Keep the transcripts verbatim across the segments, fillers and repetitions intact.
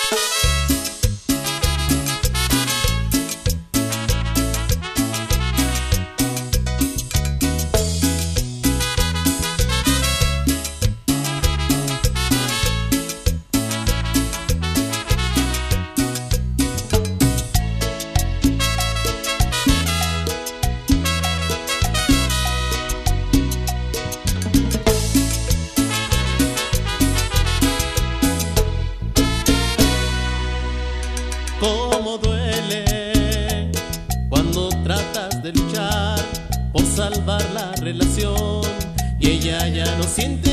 Cómo duele cuando tratas de luchar por salvar la relación y ella ya no siente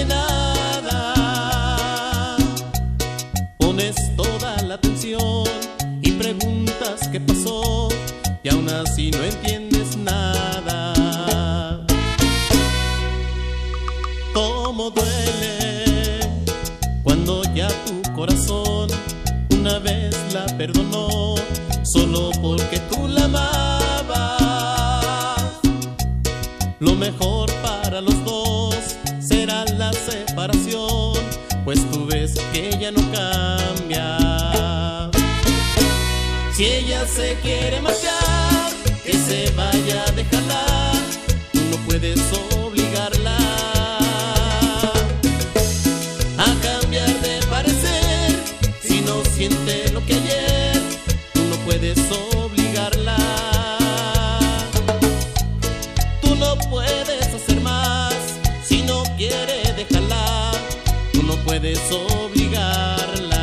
nada. Pones toda la atención y preguntas qué pasó y aún así no entiendes nada. Cómo duele cuando ya tu corazón una vez la perdonó solo porque tú la amabas. Lo mejor para los dos será la separación, pues tú ves que ella no cambia. Si ella se quiere marchar, que se vaya, déjala. Tú no puedes obligarla a cambiar de parecer. Si no siente lo que ayer, tú no puedes obligarla. Tú no puedes hacer más. Si no quiere, déjala. Tú no puedes obligarla.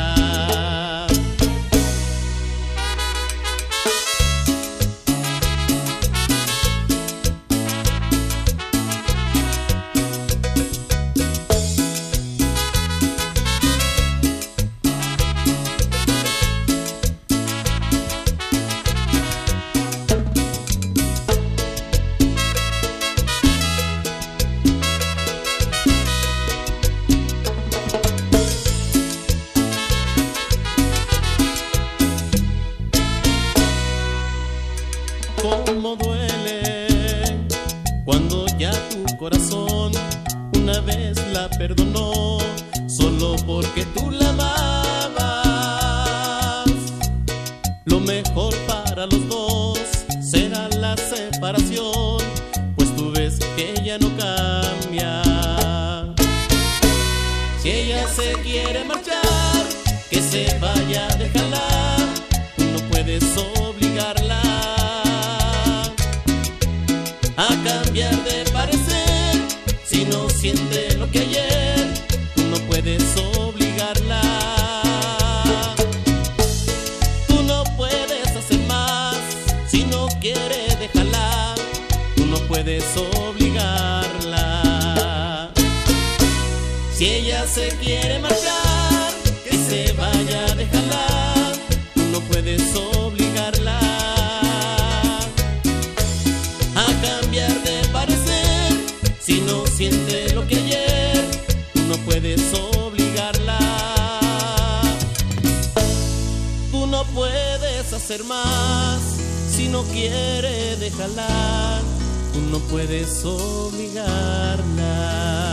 Cómo duele cuando ya tu corazón una vez la perdonó solo porque tú la amabas. Lo mejor para los dos será la separación, pues tú ves que ella no cambia. Si ella se quiere marchar, que se vaya, déjala. Tú no puedes obligarla a cambiar de parecer. Si no siente lo que ayer, tú no puedes obligarla. Tú no puedes hacer más. Si no quiere, déjala. Tú no puedes obligarla. Si ella se quiere marchar, que se vaya, déjala. Tú no puedes obligarla a cambiar de parecer. Si no siente lo que ayer, tú no puedes obligarla. Tú no puedes hacer más. Si no quiere, déjala. Tú no puedes obligarla.